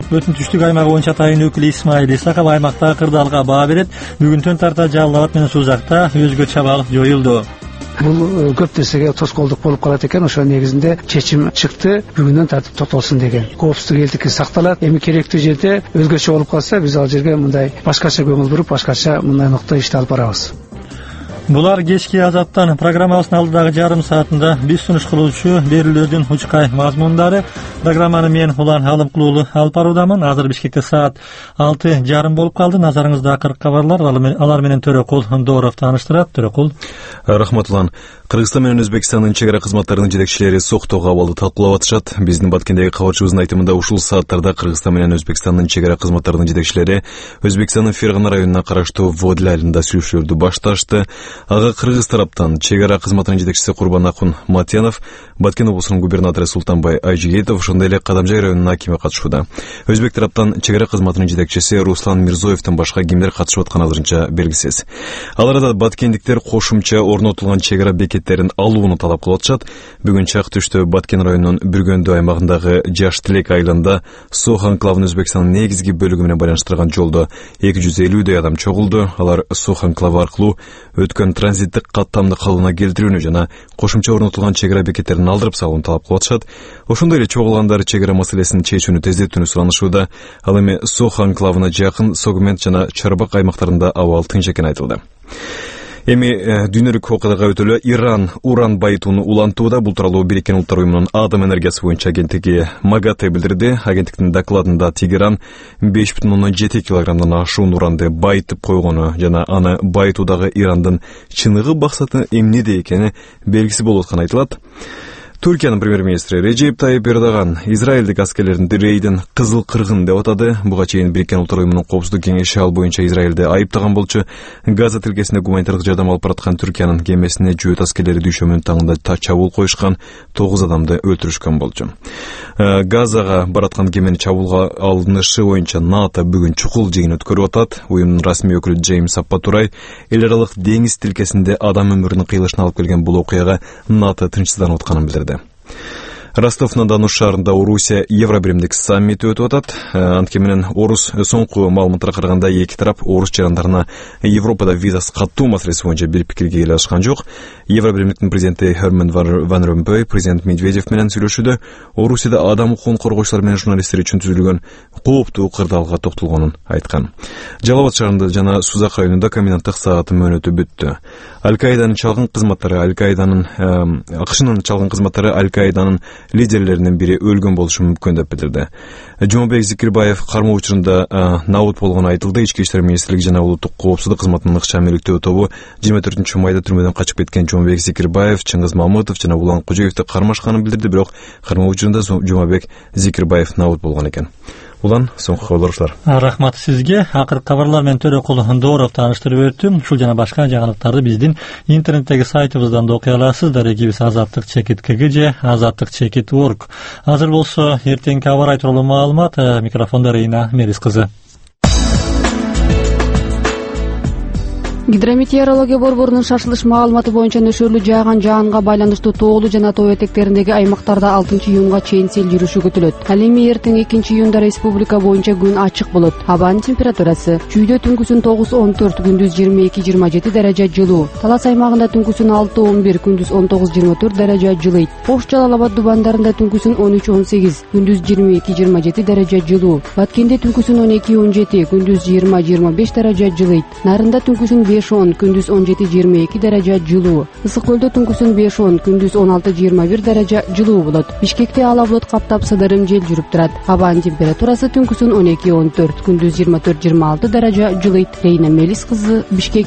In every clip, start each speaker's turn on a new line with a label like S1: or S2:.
S1: Өтүн түштүк аймагы боюнча атайын өкүлү Исмаил Исаков аймактагы кырдаалга баа берет. Бүгүнтөн тарта Жалал Абад менен Сузакта өзгө чабалык жоюлду.
S2: Бул көп нерсеге тоскоолдук болуп калат экен. Ошо негизинде чечим чыкты. Бүгүндөн тартип токтолсун деген. Коопсуздук элдики сакталат. Эми керектүү жерде өзгөчө болуп калса, биз ал жерге мындай башкача көңүл буруп, башкача мындай нукта ишти алып барабыз.
S1: Булар кечки Азаттан программабыздын алдыдагы жарым саатында биз сунуш кылуучу берүүлөрдүн учкай мазмундары. Программаны мен Улан Алымкулуулу алып баруудамын. Азыр Бишкекте саат 6:30 болуп калды. Назарыңызда акыркы кабарлар, алар менен Төрөкул Дооров тааныштырат. Төрөкул.
S3: Рахмат Улан. Кыргызстан менен Өзбекстандын чек ара кызматтарынын жетекчилери соктогу абалды талкуулап атышат. Биздин Баткендеги кабарчыбыздын айтымында ушул сааттарда Кыргызстан менен Өзбекстандын чек ара кызматтарынын жетекчилери Өзбекстандын Фергана районуна караштуу Водиль айылында сүйлөшүүлөрдү башташты. Ага кыргыз тараптан чек ара кызматынын жетекчиси Курбанакун Матьянов, Баткен облусунун губернатору Султанбай Айжигетов, ошондой эле Кадамжай районунун акими катышууда. Өзбек тараптан чек ара кызматынын жетекчиси Руслан Мирзоевден башка кимдер катышып атканы азырынча белгисиз. Ал арада баткендиктер кошумча орнотулган чек ара бекеттерин алууну талап кылып атышат. Бүгүн чак түштө Баткен районунун Бүргөндү аймагындагы Жаш Тилек айылында Сох анклавынын Өзбекстандын негизги бөлүгү менен байланыштырган жолдо 250 адам чогулду. Алар Сох анклавы аркылуу өткөн транзиттик каттамды калыбына келтирүүнү жана кошумча орнотулган чек ара бекеттерин алдырып салууну талап кылып атышат. Ошондой эле чогулгандар чек ара маселесин чечүүнү тездетүүнү суранышууда. Ал эми Сох анклавына жакын Согмент жана Чарбак аймактарында абал тынч экени айтылды. Эми дүйнөлүк окуяга өтөлү. Иран уран байытууну улантууда. Бул тууралуу Бириккен Улуттар уюмунун атом энергиясы боюнча агенттиги МАГАТЭ билдирди. Агенттиктин докладында Тегеран 5,7 килограммдан ашуун уранды байытып койгону жана аны байытуудагы Ирандын чыныгы максаты эмнеде экени белгисиз болуп атканы айтылат. Түркиянын премьер-министри Режеп Тайип Эрдоган Израилдик аскерлердин рейдин кызыл кыргын деп атады. Буга чейин Бириккен Улуттар уюмунун коопсуздук кеңеши ал боюнча Израилди айыптаган болчу. Газа тилкесине гуманитардык жардам алып бараткан Түркиянын кемесине жөөт аскерлери дүйшөмүнүн таңында чабуул коюшкан, 9 адамды өлтүрүшкөн болчу. Газага бараткан кемени чабуулга алынышы боюнча НАТО бүгүн чукул жыйын өткөрүп атат. Уюмдун расмий өкүлү Джеймс Аппатурай эл аралык деңиз тилкесинде адам өмүрүнүн кыйылышына алып келген бул окуяга НАТО тынчсызданып атканын билдирди. Ростов-на-Дону шаарында Орусия Евробиримдик саммити өтүп атат. Анткени менен орус соңку маалыматтарга караганда эки тарап орус жарандарына Европада визасыз каттуу маселеси боюнча бир пикирге келе алышкан жок. Евробиримдиктин президенти Херман Ван Ромпой президент Медведев менен сүйлөшүүдө Орусияда адам укугун коргоочулар менен журналисттер үчүн түзүлгөн кооптуу кырдаалга токтолгонун айткан. Жалал Абад шаарында жана Сузак районунда коменданттык сааты мөөнөтү бүттү. Аль-Каиданын чалгын кызматтары АКШнын чалгын кызматтары Аль-Каиданын лидерлеринин бири өлгөн болушу мүмкүн деп билдирди. Жомабек Зикирбаев кармоо учурунда набыт болгону айтылды. Ички иштер министрлиги жана улуттук коопсуздук кызматынын ыкчам иликтөө тобу 24 майда түрмөдөн качып кеткен Жомабек Зикирбаев, Чыңгыз Мамытов жана Улан Кожоевди кармашканын билдирди, бирок кармоо учурунда Жомабек Зикирбаев набыт болгон экен. Улан, соңку кабарлар.
S1: Рахмат сизге. Акыркы кабарлар менен Төрөкул Дооров тааныштырып өттүм. Ушул жана башка жаңылыктарды биздин интернеттеги сайтыбыздан да окуй аласыз. Дарегибиз azatlik.kg же azatlik.org. Азыр болсо эртеңки аба ырайы тууралуу маалымат. Микрофондо Рейна Мерис кызы.
S4: Гидрометеорология борборунун шашылыш маалыматы боюнча нөшөрлүү жааган жаанга байланыштуу тоолуу жана тоо этектериндеги аймактарда 6-июнга чейин сел жүрүшү күтүлөт. Ал эми эртең 2-июнда республика боюнча күн ачык болот. Абанын температурасы чүйдө түнкүсүн 9-14, күндүз 22-27 даража жылуу. Талас аймагында түнкүсүн 6-11, күндүз 19-24 даража жылыйт. Ош Жалал Абад дубандарында түнкүсүн 13-18, күндүз 22-27 даража жылуу. Баткенде түнкүсүн 12-17, күндүз 20-25 даража жылыйт. Нарында түнкүсүн 5-10, күндүз 17-22 даража жылуу. Ысык көлдө түнкүсүн 5-10, күндүз 16-21 даража жылуу болот. Бишкекте ала булут каптап сыдырым жел жүрүп турат. Абанын температурасы түнкүсүн 12-14, күндүз 24-26 даража жылыйт. Рейна Мелис кызы, Бишкек.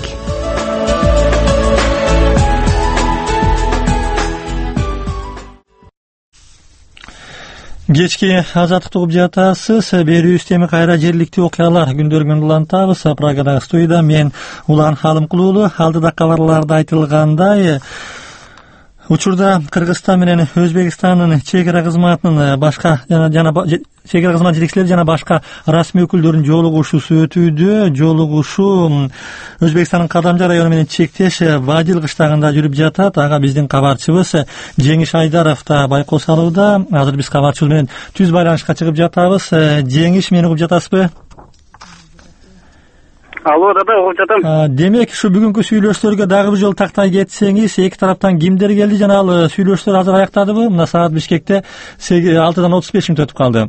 S1: Кечки азаттык угуп жатасыз. Берүүбүз теми кайра жергиликтүү окуялар күндөлүгүн улантабыз. Программадагы студияда мен Улан Алымкулуулу. Алдыда кабарларда айтылгандай Учурда Кыргызстан менен Өзбекстандын чек ара кызматынын башка жана чек ара кызмат жетекчилери жана башка расмий өкүлдөрүнүн жолугушуусу өтүүдө. Жолугушуу Өзбекстандын Кадамжай району менен чектеш Бадил кыштагында жүрүп жатат. Ага биздин кабарчыбыз Жеңиш Айдаров да байкоо салууда. Азыр биз кабарчыбыз менен түз байланышка чыгып жатабыз. Жеңиш, мени угуп жатасызбы?
S5: Алло, дада, угуп жатам.
S1: Демек, ушу бүгүнкү сүйлөшүүлөргө дагы бир жолу тактай кетсеңиз, эки тараптан кимдер келди жана ал сүйлөшүүлөр азыр аяктадыбы? Мына саат Бишкекте 6:35 өтүп калды.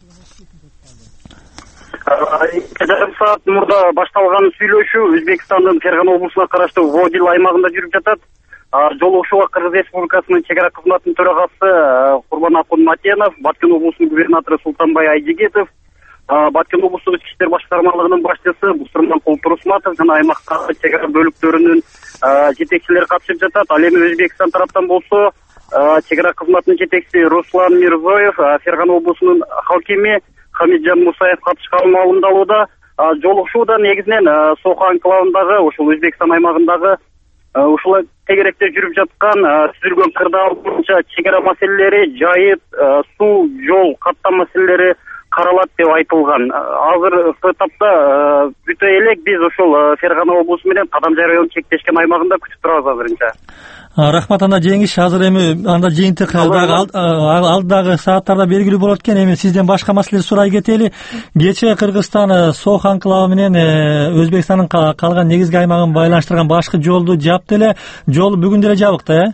S5: 2,5 саат мурда башталган сүйлөшүү Өзбекстандын Фергана облусуна караштуу Водил аймагында жүрүп жатат. Жолугушууга Кыргыз Республикасынын чек ара кызматынын төрагасы Курбанакун Матенов, Баткен облусунун губернатору Султанбай Айжигитов, Баткен облустук ички иштер башкармалыгынын башчысы Бусурман Колтурусматов жана аймактагы чек ара бөлүктөрүнүн жетекчилери катышып жатат. Ал эми Өзбекстан тараптан болсо чек ара кызматынын жетекчиси Руслан Мирзоев, Фергана облусунун хакими Хамиджан Мусаев катышкан маалымдалууда. Жолугушууда негизинен Соха анклавындагы, ушул Өзбекстан аймагындагы ушул тегеректе жүрүп жаткан түзүлгөн кырдаал боюнча чек ара маселелери, жайыт, суу, жол, каттам маселелери каралат деп айтылган. Азыркы этапта бүтө элек биз ошол Фергана облусу менен Кадамжай районун чектешкен аймагында күтүп турабыз азырынча.
S1: Рахмат, анда Жеңиш, азыр эми анда жыйынтык алдагы сааттарда белгилүү болот экен. Эми сизден башка маселе сурай кетели. Кечээ Кыргызстан Сох анклавы менен Өзбекстандын калган негизги аймагын байланыштырган башкы жолду жапты эле. Жол бүгүн деле жабык да,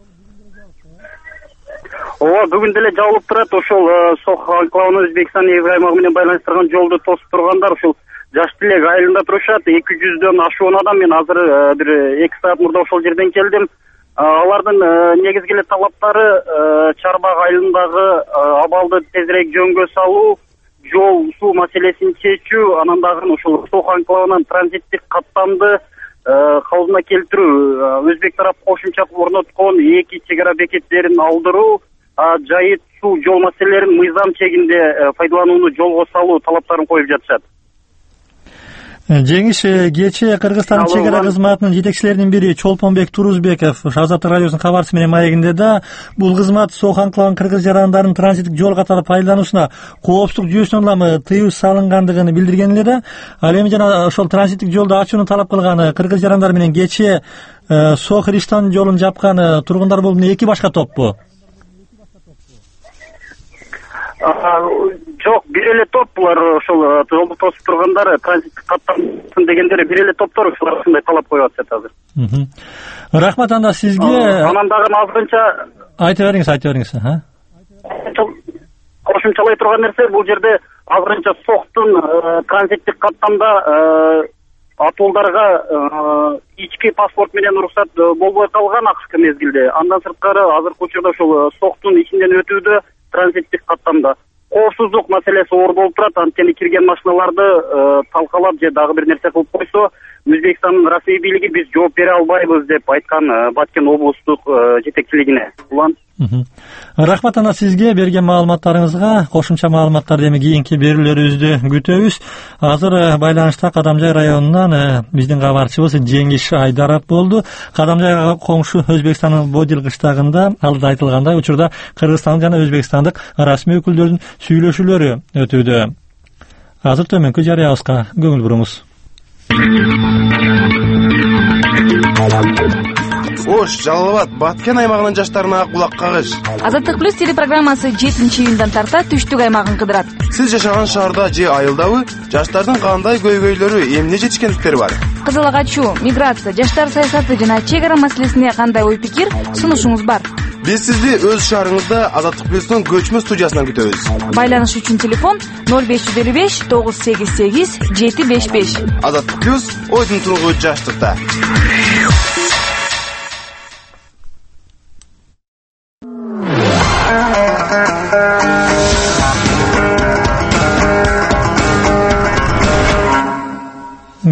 S5: Ооба, бүгүн деле жабылып турат. Ошол Сох анклавын Өзбекстан негизги аймагы менен байланыштырган жолду тосуп тургандар ушул Жаш Тилек айылында турушат. 200дөн ашуун адам. Мен азыр бир 2 саат мурда ошол жерден келдим. Алардын негизги эле талаптары Чарбак айылындагы абалды тезирээк жөнгө салуу, жол, суу маселесин чечүү, анан дагы ушул Сох анклавынан транзиттик каттамды калыбына келтирүү, өзбек тарап кошумча орноткон 2 чек ара бекеттерин алдыруу, жайыт, суу, жол маселелерин мыйзам чегинде пайдаланууну жолго салуу талаптарын коюп жатышат.
S1: Жеңиш, кечээ Кыргызстандын чек ара кызматынын жетекчилеринин бири Чолпонбек Турузбеков Азаттык радиосунун кабарчысы менен маегинде да бул кызмат Сох анклавынын кыргыз жарандарын транзиттик жол катары пайдалануусуна коопсуздук жүйөсүнөн улам тыюу салынгандыгын билдирген эле да. Ал эми жана ошол транзиттик жолду ачууну талап кылган кыргыз жарандары менен кечээ Сох Риштан жолун жапкан тургундар болуп эки башка топпу?
S5: Жок, бир эле топ булар ошол жолду тосуп тургандар, транзиттик каттамсын дегендер бир эле топтор ушулар ушундай талап коюп атышат азыр.
S1: Рахмат, анда сизге.
S5: Анан дагы азырынча
S1: айта бериңиз.
S5: Кошумчалай турган нерсе, бул жерде азырынча Сохтун транзиттик каттамда атуулдарга ички паспорт менен уруксат болбой калган акыркы мезгилде. Андан сырткары азыркы учурда ошол Сохтун ичинден өтүүдө транзиттик каттамда коопсуздук маселеси оор болуп турат. Анткени кирген машиналарды талкалап же дагы бир нерсе кылып койсо, Өзбекстандын расмий бийлиги биз жооп бере албайбыз деп айткан Баткен облустук жетекчилигине. Улан.
S1: Рахмат, ана сизге берген маалыматтарыңызга. Кошумча маалыматтарды эми кийинки берүүлөрүбүздө күтөбүз. Азыр байланышта Кадамжай районунан биздин кабарчыбыз Жеңиш Айдаров болду. Кадамжайга коңшу Өзбекстандын Бодил кыштагында алда айтылгандай учурда Кыргызстан жана Өзбекстандык расмий өкүлдөрдүн сүйлөшүүлөрү өтүүдө. Азыр төмөнкү жарыябызга көңүл буруңуз.
S6: Ош, Жалал-Абад, Баткен аймагынын жаштарына кулак кагыш.
S7: Азаттык плюс телепрограммасы 7-июндан тарта түштүк аймагын кыдырат.
S6: Сиз жашаган шаарда же айылдабы жаштардын кандай көйгөйлөрү, эмне жетишкендиктери бар?
S7: Кызыл агачуу, миграция, жаштар саясаты жана чек ара маселесине кандай ой пикир, сунушуңуз бар?
S6: Биз сизди өз шаарыңызда Азаттык плюстун көчмө студиясынан күтөбүз.
S7: Байланыш үчүн телефон 0555 988 755.
S6: Азаттык плюс ойдун туругу жаштыкта.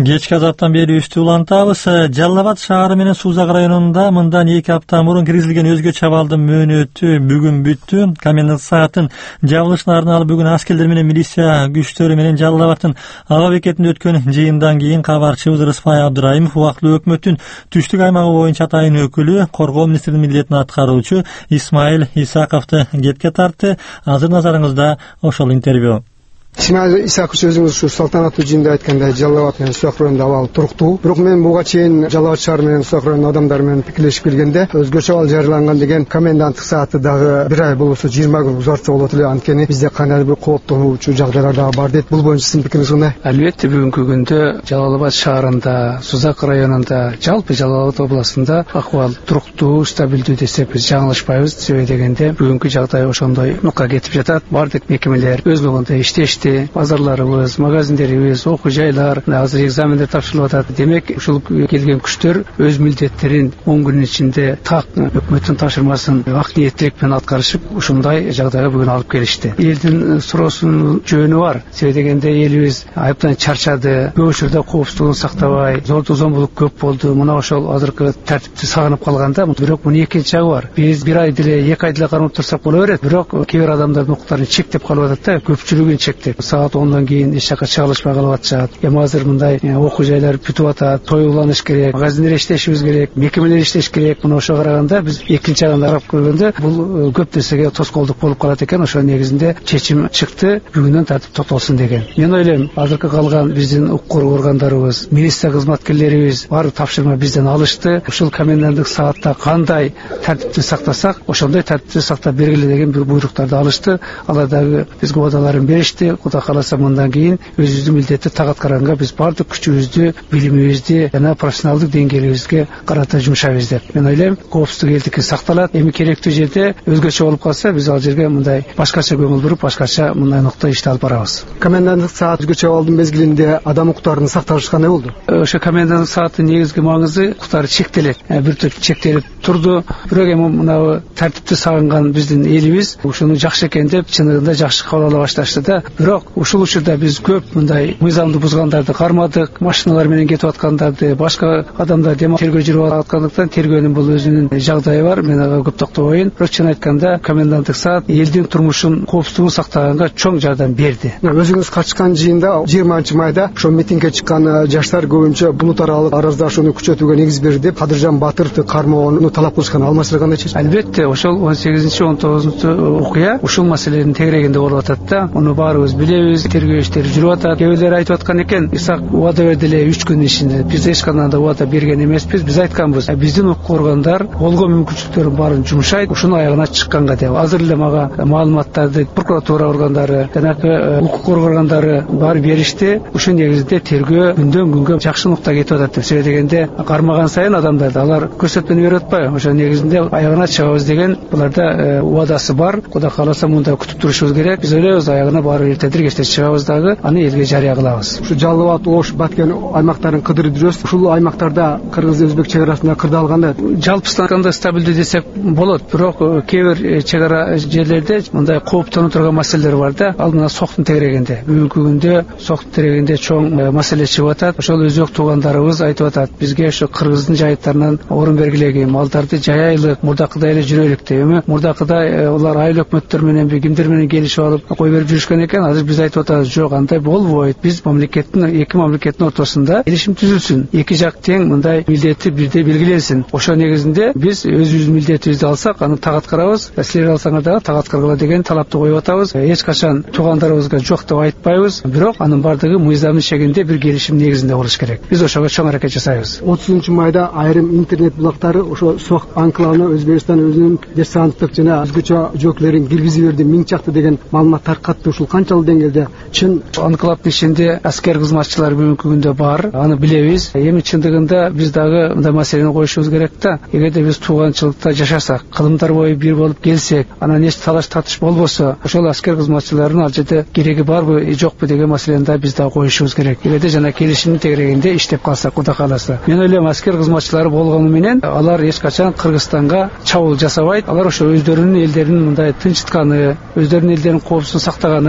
S1: Кечки азаптан бери үстү улантабыз. Жалал Абад шаары менен Сузак районунда мындан 2 апта мурун киргизилген өзгөчө абалдын мөөнөтү бүгүн бүттү. Комендант саатын жабылышына арналып бүгүн аскерлер менен милиция күчтөрү менен Жалал Абадтын аба бекетинде өткөн жыйындан кийин кабарчыбыз Рыспай Абдыраимов убактылуу өкмөттүн түштүк аймагы боюнча атайын өкүлү, коргоо министринин милдетин аткаруучу Исмаил Исаковду кепке тартты. Азыр назарыңызда ошол интервью.
S8: Исмаил Исакович өзүңүз ушу салтанаттуу жыйында айткандай Жалал Абад менен Сузак районунда абал туруктуу. Бирок мен буга чейин Жалал Абад шаары менен Сузак районунун адамдары менен пикирлешип келгенде өзгөчө абал жарыяланган деген коменданттык сааты дагы 1 ай болбосо 20 күн узартса болот эле, анткени бизде кандайдыр бир кооптонуучу жагдайлар дагы бар дейт. Бул боюнча сиздин пикириңиз кандай?
S2: Албетте бүгүнкү күндө Жалал Абад шаарында, Сузак районунда, жалпы Жалал Абад областында акыбал туруктуу, стабилдүү десек биз жаңылышпайбыз. Себеби дегенде бүгүнкү жагдай ошондой нукка кетип жатат. Бардык мекемелер өз убагында иштешти. Базарларыбыз, магазиндерибиз, окуу жайлар, азыр экзамендер тапшырылып атат. Демек, ушул келген күчтөр өз милдеттерин 10 күнүн ичинде так өкмөттүн тапшырмасын ак ниеттүүлүк менен аткарышып, ушундай жагдайга бүгүн алып келишти. Элдин суроосунун жөнү бар. Себеби дегенде элибиз айыптан чарчады, көп учурда коопсуздугун сактабай, зомбулук көп болду. Мына ошол азыркы тартипти сагынып калганда, бирок мунун экинчи жагы бар. Биз 1 ай деле, 2 ай деле кармап турсак боло берет. Бирок кээ бир адамдардын укуктарын чектеп калып атат да, көпчүлүгүн чектеп. Саат 10-дан кийин эч жака чыгалышпай калып атышат. Эми азыр мындай окуу жайлар бүтүп атат, той уланыш керек, магазиндер иштешибиз керек, мекемелер иштеш керек. Мына ошого караганда биз экинчи жагын карап көргөндө бул көп нерсеге тоскоолдук болуп калат экен. Ошо негизинде чечим чыкты, бүгүндөн тартип токтолсун деген. Мен ойлойм, азыркы калган биздин укук органдарыбыз, милиция кызматкерлерибиз баары тапшырма бизден алышты. Ушул коменданттык саатта кандай тартипти сактасак, ошондой тартипти сактап бергиле деген бир буйруктарды алышты. Алар дагы бизге убадаларын беришти. Кудай кааласа мындан кийин өзүбүздүн милдетти так аткарганга биз бардык күчүбүздү, билимибизди жана профессионалдык деңгээлибизге карата жумшайбыз деп. Мен ойлойм, коопсуздук элдики сакталат. Эми керектүү жерде өзгөчө болуп калса, биз ал жерге мындай башкача көңүл буруп, башкача мындай нукта ишти алып барабыз.
S8: Коменданттык саат өзгөчө абалдын мезгилинде адам укуктарынын сакталышы кандай болду?
S2: Ошо коменданттык сааттын негизги маңызы укуктары чектелет. Бир топ чектелип турду. Бирок эми мына тартипти сагынган биздин элибиз ушуну жакшы экен деп чыныгында жакшы кабыл ала башташты да. Бирок ушул учурда биз көп мындай мыйзамды бузгандарды кармадык, машиналар менен кетип аткандарды, башка адамдар тергөө жүрүп аткандыктан тергөөнүн бул өзүнүн жагдайы бар. Мен ага көп токтобойн. Бирок чын айтканда коменданттык саат элдин турмушун, коопсуздугун сактаганга чоң жардам берди.
S8: Өзүңүз катышкан жыйында 20 майда ошо митингге чыккан жаштар көбүнчө булут аралык араздашууну күчөтүүгө негиз берди деп Кадыржан Батыровду кармоону талап кылышкан. Ал маселе кандай чечилди?
S2: Албетте, ошол 18-19 окуя ушул маселенин тегерегинде болуп атат да. Муну баарыбыз билебиз. Тергөө иштери жүрүп атат. Кээ бирлер айтып аткан экен, Исак убада берди эле 3 күн ичинде. Биз эч кандай да убада берген эмеспиз. Биз айтканбыз, биздин укук органдар колгоо мүмкүнчүлүктөрүн баарын жумшайт, ушунун аягына чыкканга деп. Азыр эле мага маалыматтарды прокуратура органдары, жанагы укук органдары баары беришти. Ушун негизинде тергөө күндөн күнгө жакшы нукта кетип атат деп. Себеби дегенде кармаган сайын адамдарды алар көрсөтмөнү берип атпайбы? Ошо негизинде аягына чыгабыз деген буларда убадасы бар. Кудай кааласа мында күтүп турушубуз керек. Биз ойлойбуз, аягына баары эртедир кечте чыгабыз дагы, аны элге жарыя кылабыз.
S8: Ушу Жалал Абад, Ош, Баткен аймактарын кыдырып жүрөбүз. Ушул аймактарда кыргыз-өзбек чек арасында кырдаалганда
S2: жалпысынан айтканда стабилдүү десек болот. Бирок кээ бир чек ара жерлерде мындай кооптонуп турган маселелер бар да. Ал мына Соктун тегерегинде. Бүгүнкү күндө Соктун тегерегинде чоң маселе чыгып атат. Ошол өзбек туугандарыбыз айтып атат, бизге ошо кыргыздын жайыттарынан орун бергилеги, малдарды жаяйлык, мурдакыдай эле жүрөйлүк деп. Эми мурдакыдай улар айыл өкмөттөр менен кимдер менен келишип алып кой берип жүрүшкөн экен. Азыр биз айтып атабыз, жок, андай болбойт. Биз эки мамлекеттин ортосунда келишим түзүлсүн. Эки жак тең мындай милдети бирдей белгиленсин. Ошо негизинде биз өзүбүздүн милдетибизди алсак, аны так аткарабыз. Силер алсаңар дагы так аткаргыла деген талапты коюп атабыз. Эч качан туугандарыбызга жок деп айтпайбыз. Бирок анын бардыгы мыйзамдын чегинде бир келишим негизинде болуш керек. Биз ошого чоң аракет жасайбыз.
S8: 30 майда айрым интернет булактары ошо Сок анклавына Өзбекстан өзүнүн десанттык жана өзгөчө жөөклөрүн киргизип берди, миң чакты деген маалымат таркатты. Ушул канчалык деңгээлде чын?
S2: Анклавдын ичинде аскер кызматчылар бүгүнкү күндө бар. Аны билебиз. Эми чындыгында биз дагы мындай маселени коюшубуз керек да. Эгерде биз тууганчылыкта жашасак, кылымдар бою бир болуп келсек, анан эч талаш татыш болбосо, ошол аскер кызматчылардын ал жерде кереги барбы, жокпу деген маселени да биз дагы коюшубуз керек. Эгерде жана келишимдин тегерегинде иштеп калсак, Кудай кааласа. Мен ойлойм, аскер кызматчылары болгону менен алар эч качан Кыргызстанга чабуул жасабайт. Алар ошо өздөрүнүн элдерин мындай тынчытканы, өздөрүнүн элдеринин коопсуздугун сактаганы гана коюшса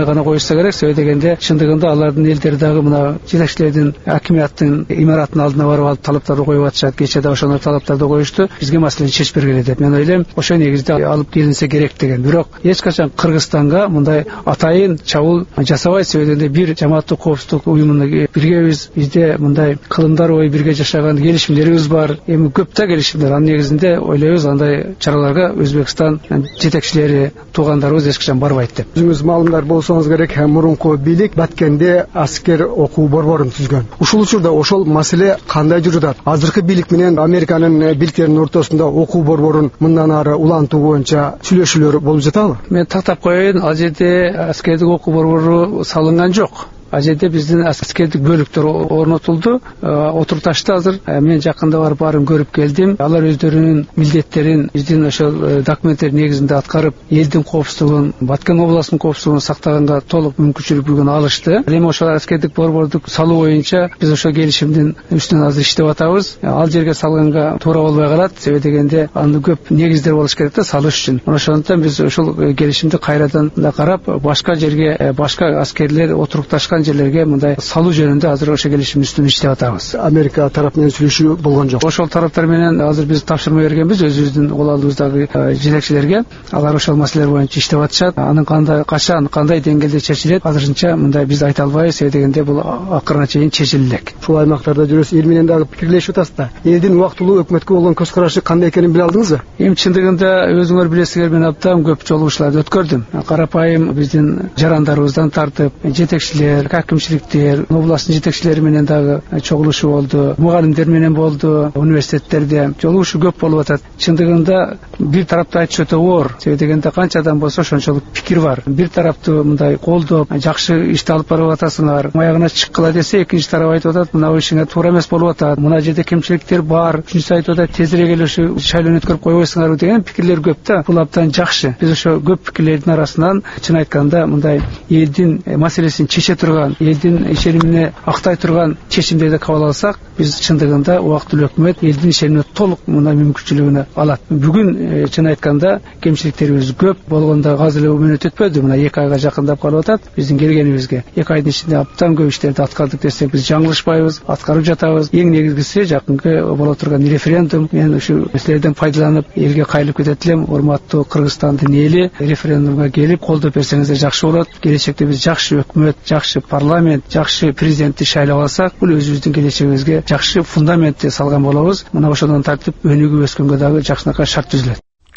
S2: болбосо керек. Себеби дегенде чындыгында алардын элдери дагы мына жетекчилердин акимияттын имаратынын алдына барып алып талаптарды коюп атышат. Кече да ошондой талаптарды коюшту. Бизге маселени чечип бергиле деп. Мен ойлойм, ошо негизде алып келинсе керек деген. Бирок эч качан Кыргызстанга мындай атайын чабуул жасабайт. Себеби дегенде бир жамааттык коопсуздук уюмуна биргебиз. Бизде мындай кылымдар бою бирге жашаган келишимдерибиз бар. Эми көп да келишимдер. Анын негизинде ойлойбуз андай чараларга Өзбекстан жетекчилери, туугандарыбыз эч качан барбайт деп.
S8: Өзүңүз маалымдар болсоңуз керек, мурунку бийлик Баткенде аскер окуу борборун түзгөн. Ушул учурда ошол маселе кандай жүрүп атат? Азыркы бийлик менен Американын бийликтеринин ортосунда окуу борборун мындан ары улантуу боюнча сүйлөшүүлөр болуп жатабы?
S2: Мен тактап коеюн, ал жерде аскердик окуу борбору салынган жок. Ал жерде биздин аскердик бөлүктөр орнотулду. Отурташта азыр мен жакында барып баарын көрүп келдим. Алар өздөрүнүн милдеттерин биздин ошол документтер негизинде аткарып, элдин коопсуздугун, Баткен областынын коопсуздугун сактаганга толук мүмкүнчүлүгүн алышты. Эми ошол аскердик борборду салуу боюнча биз ошол келишимдин үстүнөн азыр иштеп атабыз. Ал жерге салганга туура болбой калат. Себеби дегенде аны көп негиздер болуш керек да салыш үчүн. Ошондуктан биз ошол келишимди кайрадан да карап, башка жерге, башка аскерлер отурукташкан жерлерге мындай салуу жөнүндө азыр ошо келишим үстүнөн иштеп атабыз.
S8: Америка тарап менен сүйлөшүү болгон жок.
S2: Ошол тараптар менен азыр биз тапшырма бергенбиз өзүбүздүн кол алдыбыздагы жетекчилерге. Алар ошол маселелер боюнча иштеп атышат. Анын кандай, качан, кандай деңгээлде чечилет азырынча мындай биз айта албайбыз. Себеби дегенде бул акырына чейин чечиле элек.
S8: Ушул аймактарда жүрөсүз, эл менен дагы пикирлешип атасыздар. Элдин убактылуу өкмөткө болгон көз карашы кандай экенин биле алдыңызбы?
S2: Эми чындыгында өзүңөр билесиңер, мен абдан көп жолугушууларды өткөрдүм. Карапайым биздин жарандарыбыздан тартып, жетекчилер, акимчиликтер, областтын жетекчилери менен дагы чогулушуу болду. Мугалимдер менен болду, университеттерде жолугушуу көп болуп атат. Чындыгында бир тарапты айтыш өтө оор. Себеби дегенде канча адам болсо ошончолук пикир бар. Бир тарапты мындай колдоп, жакшы ишти алып барып атасыңар. Маягына чыккыла десе, экинчи тарап айтып атат, мына ишиңер туура эмес болуп атат. Мына жерде кемчиликтер бар. Үчүнчүсү айтып атат, тезирээк эле ушу шайлоону өткөрүп койбойсуңарбы деген пикирлер көп да. Бул абдан жакшы. Биз ошо көп пикирлердин арасынан чын айтканда мындай элдин маселесин чече турган, элдин ишенимине актай турган чечимдерди кабыл алсак, биз чындыгында убактылуу өкмөт элдин ишенимине толук мына мүмкүнчүлүгүн алат. Бүгүн чын айтканда кемчиликтерибиз көп болгондо азыр эле мүнөт өтпөдү. Мына 2 айга жакындап калып атат биздин келгенибизге. 2 айдын ичинде абдан көп иштерди аткардык десек биз жаңылышпайбыз, аткарып жатабыз. Эң негизгиси жакынкы боло турган референдум. Мен ушу маселеден пайдаланып элге кайрылып кетет элем. Урматтуу Кыргызстандын эли, референдумга келип колдоп берсеңиздер жакшы болот. Келечекте биз жакшы өкмөт, жакшы парламент, жакшы президентти шайлап алсак, бул өзүбүздүн келечегибизге жакшы фундаментти салган болобуз. Мына ошондон тартып өнүгүп өскөнгө дагы жакшынакай шарт түзүлөт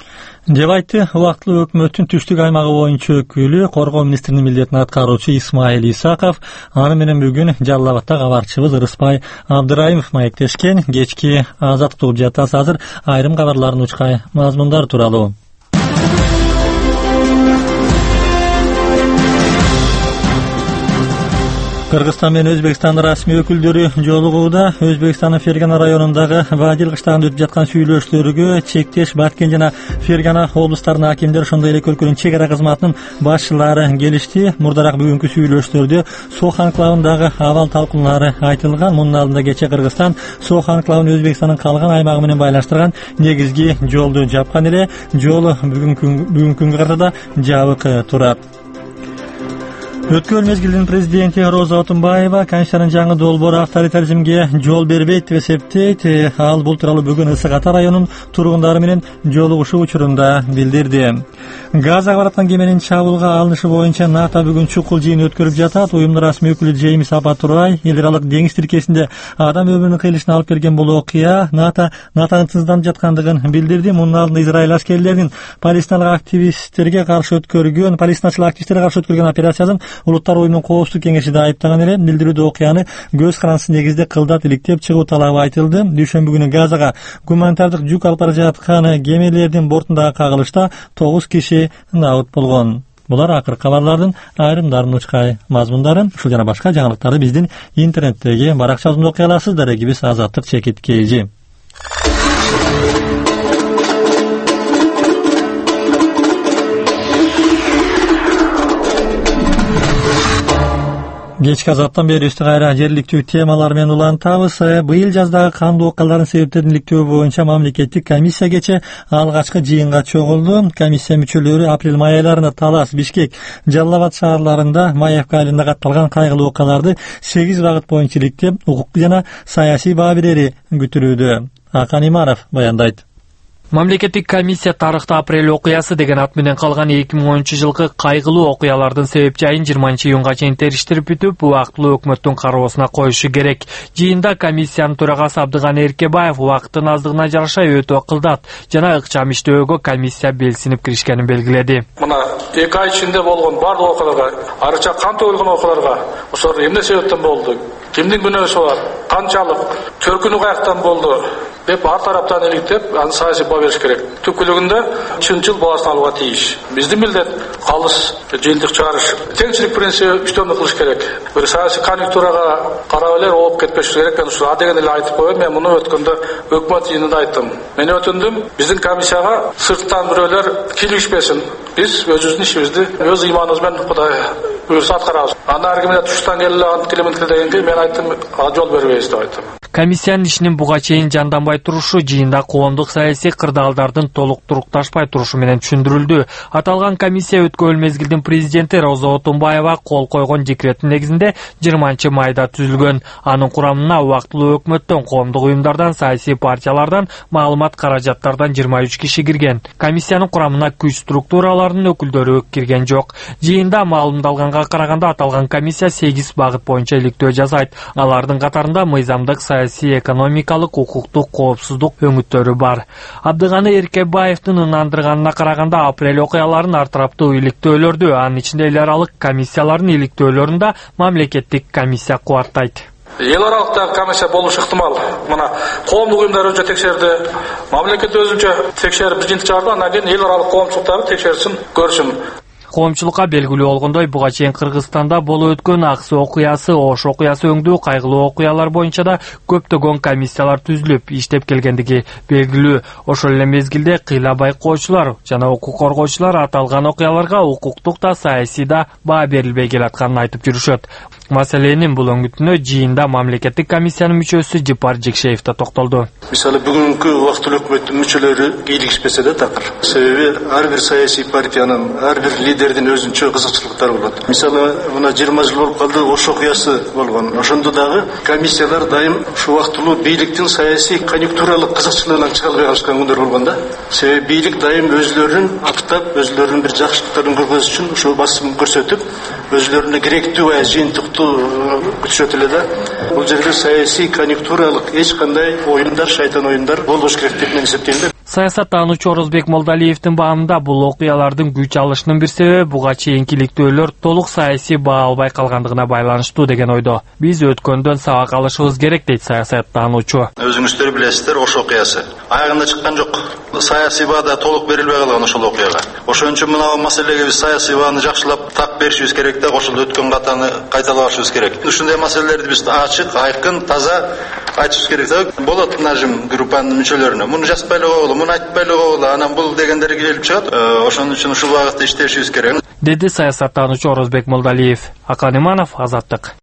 S1: деп айтты убактылуу өкмөттүн түштүк аймагы боюнча өкүлү, коргоо министринин милдетин аткаруучу Исмаил Исаков. Аны менен бүгүн Жалал Абадта кабарчыбыз Рыспай Абдыраимов маектешкен. Кечки Азаттык угуп жатасыз. Азыр айрым кабарлардын учкай мазмундары тууралуу. Кыргызстан менен Өзбекстан расмий өкүлдөрү жолугууда. Өзбекстандын Фергана районундагы Вадил кыштагында өтүп жаткан сүйлөшүүлөргө чектеш Баткен жана Фергана облустарынын акимдери, ошондой эле өлкөнүн чек ара кызматынын башчылары келишти. Мурдараак бүгүнкү сүйлөшүүлөрдө Сох анклавындагы абал талкуулары айтылган. Мунун алдында кече Кыргызстан Сох анклавын Өзбекстандын калган аймагы менен байланыштырган негизги жолду жапкан эле. Жол бүгүнкү күнгө катарда жабык турат. Өткөн мезгилдин президенти Роза Отунбаева Канчтардын жаңы долбоору авторитаризмге жол бербейт деп эсептейт. Ал бул тууралуу бүгүн Ысык Ата районунун тургундары менен жолугушуу учурунда билдирди. Газага бараткан кеменин чабуулга алынышы боюнча НАТО бүгүн чукул жыйын өткөрүп жатат. Уюмдун расмий өкүлү Джеймс Апатурай эл аралык деңиз тиркесинде адам өмүрүнүн кыйылышына алып келген бул окуя NATOнун тынчсызданып жаткандыгын билдирди. Мунун алдында Израиль аскерлеринин палестиналык активисттерге каршы өткөргөн операциянын Улуттар уюмунун коопсуздук кеңеши да айыптаган эле. Билдирүүдө окуяны көз карандысыз негизде кылдат иликтеп чыгуу талабы айтылды. Дүйшөмбү күнү Газага гуманитардык жүк алып бара жаткан кемелердин бортундагы кагылышта 9 киши набыт болгон. Булар акыркы кабарлардын айрымдарынын учкай мазмундары. Ушул жана башка жаңылыктарды биздин интернеттеги баракчабыздан окуй аласыздар. Эгибиз Азаттык чекит KG. Кечки азаттан бери үстү кайра жергиликтүү темалар менен улантабыз. Быйыл жаздагы кандуу окуялардын себептерин иликтөө боюнча мамлекеттик комиссия кечээ алгачкы жыйынга чогулду. Комиссия мүчөлөрү апрель-май айларында Талас, Бишкек, Жалал Абад шаарларында Маевка айылында катталган кайгылуу окуяларды 8 багыт боюнча иликтеп, укук жана саясий баа берери күтүлүүдө. Акан Имаров баяндайт.
S9: Мамлекеттик комиссия тарыхта апрель окуясы деген ат менен калган 2010-жылкы кайгылуу окуялардын себеп жайын 20-июнга чейин териштирип бүтүп, убактылуу өкмөттүн кароосуна коюшу керек. Жыйында комиссиянын төрагасы Абдыганы Эркебаев убакыттын аздыгына жараша өтө кылдат жана ыкчам иштөөгө комиссия белсинип киришкенин белгиледи.
S10: Мына 2 ай ичинде болгон бардык окуяларга, арыча кан төгүлгөн окуяларга ошол эмне себептен болду? Кимдин күнөөсү бар? Канчалык төркүнү каяктан болду? Деп ар тараптан иликтеп, аны саясий баа бериш керек. Түпкүлүгүндө чынчыл баасын алууга тийиш. Биздин милдет калыс жыйынтык чыгарыш. Теңчилик принциби үстөмдүк кылыш керек. Бир саясий конъюнктурага карап эле ооп кетпеш керек. Мен ушу деген эле айтып коеюн. Мен муну өткөндө өкмөт жыйынында айттым. Мен өтүндүм. Биздин комиссияга сырттан бирөөлөр киришпесин. Биз өзүбүздүн ишибизди өз ыйманыбыз менен Кудай буйруса аткарабыз. Аны ар кимге туштан келе тилимин дегенге мен айттым, жол бербейбиз деп айттым.
S9: Комиссиянын ишинин буга чейин жанданбай турушу жыйында коомдук саясий кырдаалдардын толук турукташпай турушу менен түшүндүрүлдү. Аталган комиссия өткөн мезгилдин президенти Роза Отунбаева кол койгон декреттин негизинде 20-майда түзүлгөн. Анын курамына убактылуу өкмөттөн, коомдук уюмдардан, саясий партиялардан, маалымат каражаттардан 23 киши кирген. Комиссиянын курамына күч структураларынын өкүлдөрү кирген жок. Жыйында маалымдалганга караганда аталган комиссия 8 багыт боюнча иликтөө жасайт. Алардын катарында мыйзамдык, саясий, экономикалык, укуктук, коопсуздук өңүттөрү бар. Абдыганы Эркебаевдин ынандырганына караганда апрель окуяларын ар тараптуу иликтөөлөрдү, анын ичинде эл аралык комиссиялардын иликтөөлөрүн да мамлекеттик комиссия кубаттайт.
S10: Эл аралыктагы комиссия болушу ыктымал. Мына коомдук уюмдар өзүнчө текшерди, мамлекет өзүнчө текшерип жыйынтык чыгарды, андан кийин эл аралык коомчулуктарды текшерсин, көрсүн.
S9: Коомчулукка белгилүү болгондой, буга чейин Кыргызстанда болуп өткөн Аксы окуясы, Ош окуясы өңдүү кайгылуу окуялар боюнча да көптөгөн комиссиялар түзүлүп, иштеп келгендиги белгилүү. Ошол эле мезгилде кыйла байкоочулар жана укук коргоочулар аталган окуяларга укуктук да, саясий да баа берилбей келатканын айтып жүрүшөт. Маселенин бул өңүтүнө жыйында мамлекеттик комиссиянын мүчөсү Жипар Жекшеев да токтолду.
S11: Мисалы бүгүнкү убактылуу өкмөттүн мүчөлөрү кийлигишпесе да такыр. Себеби ар бир саясий партиянын, ар бир лидердин өзүнчө кызыкчылыктары болот. Мисалы мына 20 жыл болуп калды, Ош окуясы болгон. Ошондо дагы комиссиялар дайым ушу убактылуу бийликтин саясий конъюнктуралык кызыкчылыгынан чыга албай калышкан күндөр болгон да. Себеби бийлик дайым өзлөрүн актап, өзлөрүнүн бир жакшылыктарын көргөзүш үчүн ошол басым көрсөтүп, өзлөрүнө керектүү жыйынтыктуу күчөтүп эле да. Бул жерде саясий конъюнктуралык эч кандай оюндар, шайтан оюндар болбош керек деп мен эсептейм.
S9: Саясаттануучу Орозбек Молдалиевдин баамында бул окуялардын күч алышынын бир себеби буга чейинки иликтөөлөр толук саясий баа албай калгандыгына байланыштуу деген ойдо. Биз өткөндөн сабак алышыбыз керек дейт саясаттануучу.
S11: Өзүңүздөр билесиздер, Ош окуясы аягында чыккан жок. Саясий баада толук берилбей калган ошол окуяга. Ошон үчүн мына маселеге биз саясий бааны жакшылап так беришибиз керек да, ошол өткөн катаны кайталабашыбыз керек. Ушундай маселелерди биз ачык, айкын, таза айтышыбыз керек да. Болот нажим группанын мүчөлөрүнө. Муну жазбай эле коелу, муну айтпай эле коелу, анан бул дегендер келип чыгат. Ошон үчүн ушул багытта иштешибиз керек.
S9: Деди саясаттануучу Орозбек Молдалиев. Акан Иманов, Азаттык.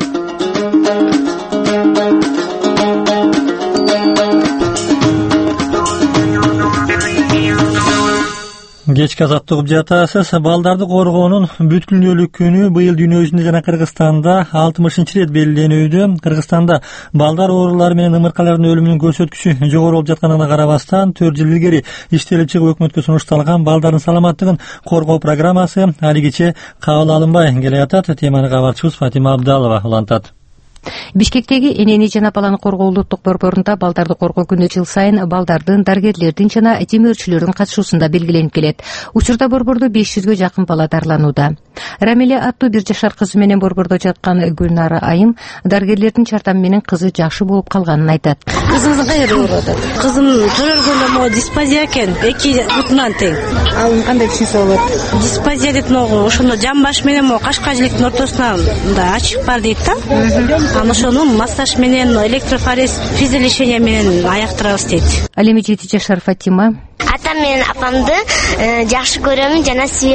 S1: Кечки азаттык угуп жатасыз. Балдарды коргоонун бүткүлдүүлүк күнү быйыл дүйнө жүзүндө жана Кыргызстанда 60-рет белгиленүүдө. Кыргызстанда балдар оорулары менен ымыркалардын өлүмүнүн көрсөткүчү жогору болуп жатканына карабастан 4 жыл илгери иштелип чыгып өкмөткө сунушталган балдардын саламаттыгын коргоо программасы али кечээ кабыл алынбай келе жатат. Теманы кабарчыбыз Фатима Абдалова улантат.
S12: Бишкектеги энени жана баланы коргоо улуттук борборунда балдарды коргоо күнү жыл сайын балдардын, дарыгерлердин жана демөөрчүлөрдүн катышуусунда белгиленип келет. Учурда борбордо 500ге жакын бала дарыланууда. Рамиле аттуу 1 жашар кызы менен борбордо жаткан Гүлнара айым дарыгерлердин жардамы менен кызы жакшы болуп калганын айтат.
S13: Кызымдын кайры ооруп атат. Кызым төрөлгөндө могу диспазия экен, 2 бутунан тең. Ал кандай түшүнсө болот? Диспазия деп могу ошондо жамбаш менен могу кашка жиликтин ортосунан мындай ачык бар дейт да. Аны ошону массаж менен, электрофорез, физиолечение менен аяктырабыз дейт.
S12: Ал эми 7 жашар Фатима
S14: атам менен апамды жакшы көрөмүн жана сүйөмүн.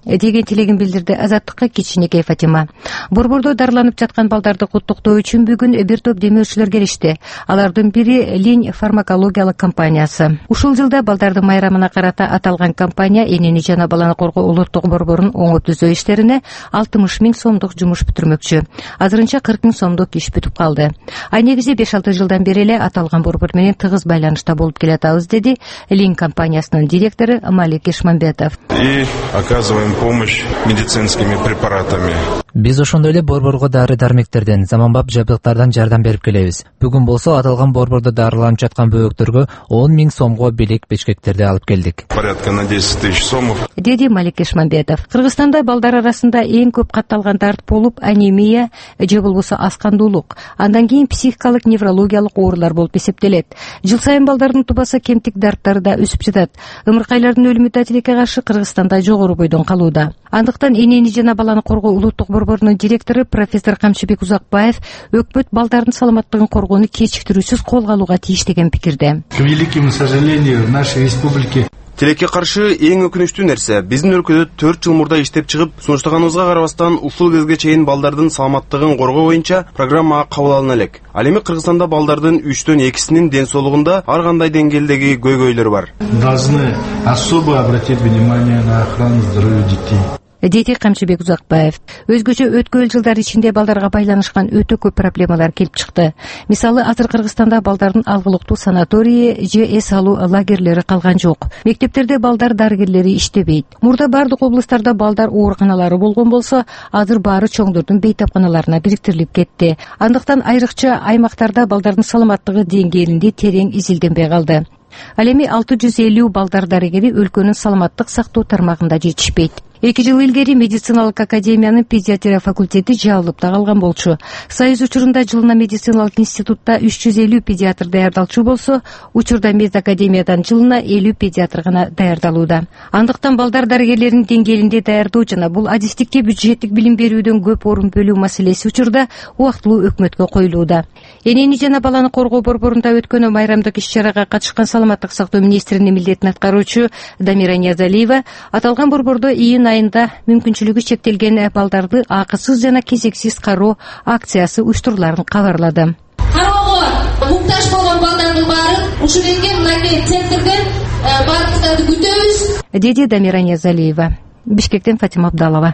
S12: деген тилегин билдирди Азаттыкка кичинекей Фатима. Борбордо дарыланып жаткан балдарды куттуктоо үчүн бүгүн бир топ демөөрчүлөр келишти. Алардын бири Линь фармакологиялык компаниясы. Ушул жылда балдардын майрамына карата аталган компания энени жана баланы коргоо улуттук борборун оңой түзөө иштерине 60 000 сомдук жумуш бүтүрмөкчү. Азырынча 40 000 сомдук иш бүтүп калды. Ай негизи 5-6 жылдан бери эле аталган борбор менен тыгыз байланышта болуп келатабыз, деди Линь компаниясынын директору Малик Ишмамбетов.
S14: И оказываем помощь медицинскими препаратами.
S15: Биз ошондой эле борборго дары-дармектерден, заманбап жабдыктардан жардам берип келебиз. Бүгүн болсо аталган борбордо дарыланып жаткан бөбөктөргө 10 000 сомго белек бешкектерди алып келдик.
S14: Порядка на 10 000 сомов.
S12: Деди Малик Ишмамбетов. Кыргызстанда балдар арасында эң көп катталган дарт болуп анемия же болбосо аскандуулук, андан кийин психикалык неврологиялык оорулар болуп эсептелет. Жыл сайын балдардын тубаса кемтик дарттары да өсүп жатат. Ымыркайлардын өлүмү да тилекке каршы Кыргызстанда жогору бойдон калууда. Андыктан энени жана баланы коргоо улуттук борборунун директору профессор Камчыбек Узакбаев өкмөт балдардын саламаттыгын коргоону кечиктирүүсүз колго алууга тийиш деген пикирде.
S16: К великому сожалению, в нашей республике
S6: Тилекке каршы эң өкүнүчтүү нерсе, биздин өлкөдө 4 жыл мурда иштеп чыгып, сунуштаганыбызга карабастан ушул кезге чейин балдардын саламаттыгын коргоо боюнча программа кабыл алына элек. Ал эми Кыргызстанда балдардын 3-төн 2-синин ден соолугунда ар кандай деңгээлдеги көйгөйлөр бар.
S16: Должны особо обратить внимание на охрану здоровья детей.
S12: Дети Камчыбек Узакбаев. Өзгөчө өткөн жылдар ичинде балдарга байланышкан өтө көп проблемалар келип чыкты. Мисалы, азыр Кыргызстанда балдардын алгылыктуу санатории же эс алуу лагерлери калган жок. Мектептерде балдар дарыгерлери иштебейт. Мурда бардык облустарда балдар ооруканалары болгон болсо, азыр баары чоңдордун бейтапканаларына бириктирилип кетти. Андыктан айрыкча аймактарда балдардын саламаттыгы деңгээлинде терең изилденбей калды. Ал эми 650 балдар дарыгери өлкөнүн саламаттык сактоо тармагында жетишпейт. 2 жыл илгери медициналык академиянын педиатрия факультети жабылып да калган болчу. Союз учурунда жылына медициналык институтта 350 педиатр даярдалчу болсо, учурда медакадемиядан жылына 50 педиатр гана даярдалууда. Андыктан балдар дарыгерлеринин деңгээлинде даярдоо жана бул адистикке бюджеттик билим берүүдөн көп орун бөлүү маселеси учурда убактылуу өкмөткө коюлууда. Энени жана баланы коргоо борборунда өткөн майрамдык иш-чарага катышкан саламаттык сактоо министринин милдетин аткаруучу Дамира Ниязалиева аталган борбордо июнь айында мүмкүнчүлүгү чектелген балдарды акысыз жана кезексиз кароо акциясы уюштуруларын кабарлады.
S17: Кароого муктаж болгон балдардын баарын ушул элге мынакей центрден баарыңыздарды күтөбүз,
S12: деди Дамира Ниязалиева. Бишкектен Фатима Абдалова.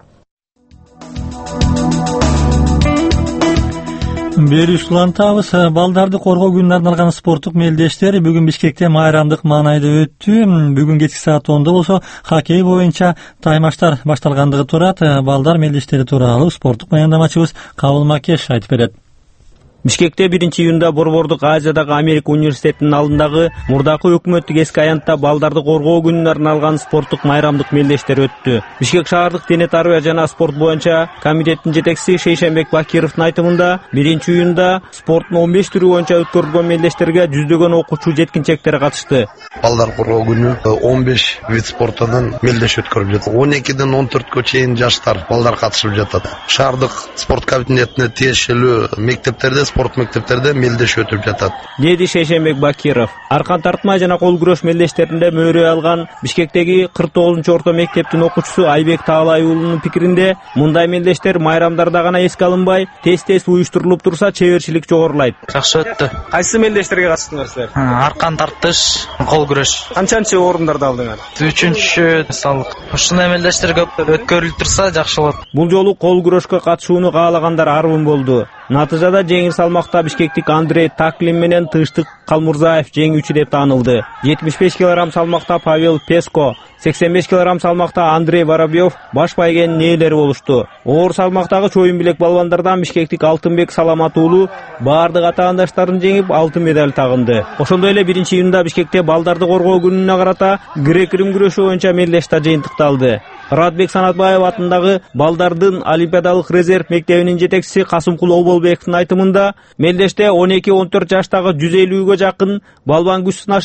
S1: Бери улантабыз. Балдарды коргоо күнүнө арналган спорттук мелдештер бүгүн Бишкекте майрамдык маанайда өттү. Бүгүн кечки саат 10-да болсо хоккей боюнча таймаштар башталгандыгы турат. Балдар мелдештери тууралуу спорттук баяндамачыбыз Кабыл Макеш айтып берет.
S18: Бишкекте 1-июнда Борбордук Азиядагы Америка университетинин алдындагы мурдакы өкмөттүк эски аянтта балдарды коргоо күнүнө арналган спорттук майрамдык мелдештер өттү. Бишкек шаардык дене тарбия жана спорт боюнча комитеттин жетекчиси Шейшенбек Бакировдун айтымында 1-июнда спорттун 15 түрү боюнча өткөрүлгөн мелдештерге жүздөгөн окуучу жеткинчектер катышты.
S19: Балдар коргоо күнү 15 вид спортунан мелдеш өткөрүлүп жатат. 12ден 14кө чейин жаштар балдар катышып жатат. Шаардык спорт кабинетине тиешелүү мектептерде спорт мектептерде мелдеш өтүп жатат,
S18: деди Шейшенбек Бакиров. Аркан тартма жана кол күрөш мелдештеринде мөөрөй алган Бишкектеги 49-орто мектептин окуучусу Айбек Таалай уулунун пикиринде, мындай мелдештер майрамдарда гана эске алынбай, тез-тез уюштурулуп турса, чеберчилик жогорулайт.
S20: Жакшы өттү.
S18: Кайсы мелдештерге катыштыңар силер?
S20: Аркан тартыш, кол күрөш.
S18: Канчанчы орундарда алдыңар?
S20: 3-чү салык. Ушундай мелдештер көп өткөрүлүп турса жакшы болот.
S18: Бул жолу кол күрөшкө катышууну каалагандар арбын болду. Натыйжада жеңил салмакта бишкектик Андрей Таклин менен Тыштык Калмурзаев жеңүүчү деп таанылды. 75 кг салмакта Павел Песко, 85 кг салмакта Андрей Воробьев баш байгенин ээлери болушту. Оор салмактагы чоюн билек балбандардан бишкектик Алтынбек Саламат уулу баардык атаандаштарын жеңип алтын медаль тагынды. Ошондой эле 1-июнда Бишкекте балдарды коргоо күнүнө карата грек-рим күрөшү боюнча мелдешта жыйынтыкталды. Радбек Санатбаев атындагы балдардын Олимпиадалык резерв мектебинин жетекчиси Касымкул Оболбековдун айтымында, мелдеште 12-14 жаштагы 150гө жакын балбан күч сынашып,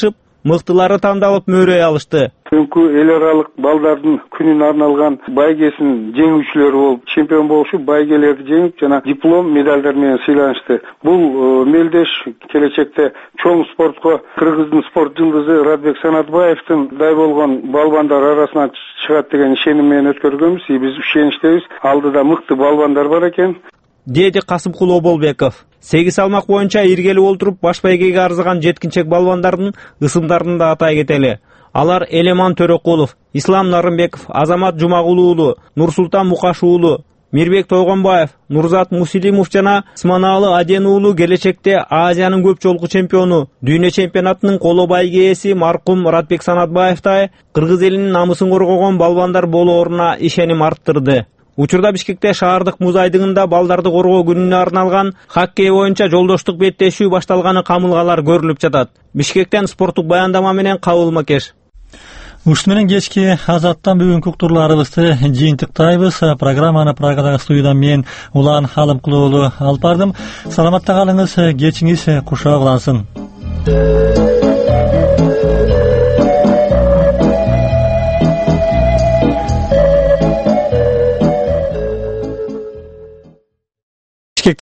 S18: мыктылары тандалып мөөрөй алышты.
S21: Бүгүнкү эл аралык балдардын күнүнө арналган байгесинин жеңүүчүлөрү болуп, чемпион болушу байгелерди жеңип, жана диплом, медалдар менен сыйланышты. Бул мелдеш келечекте чоң спортко Кыргыздын спорт жылдызы Радбек Санатбаевдин дай болгон балбандар арасынан чыгат деген ишеним менен өткөргөнбүз. Биз ишеничтебиз. Алдыда мыкты балбандар бар экен,
S18: деди Касымкул Оболбеков. 8 салмак боюнча иргелип олтуруп баш байгеге арзыган жеткинчек балбандардын ысымдарын да атай кетели. Алар Элеман Төрөкулов, Ислам Нарымбеков, Азамат Жумагул уулу, Нурсултан Мукаш уулу, Мирбек Тойгонбаев, Нурзат Мусилимов жана Сманаалы Аден уулу келечекте Азиянын көп жолку чемпиону, дүйнө чемпионатынын коло байге ээси маркум Радбек Санатбаевтай кыргыз элинин намысын коргогон балбандар болооруна ишеним арттырды. Учурда Бишкекте шаардык муз айдыңында балдарды коргоо күнүнө арналган хоккей боюнча жолдоштук беттешүү башталганы камылгалар көрүлүп жатат. Бишкектен спорттук баяндама менен Кабыл Макеш.
S1: Ушуну менен кечки Азаттан бүгүнкү уктурларыбызды жыйынтыктайбыз. Программаны Прагадағы студиядан мен Улан Халымкулуу алып бардым. Саламатта калыңыз, кечиңиз кушак улансын.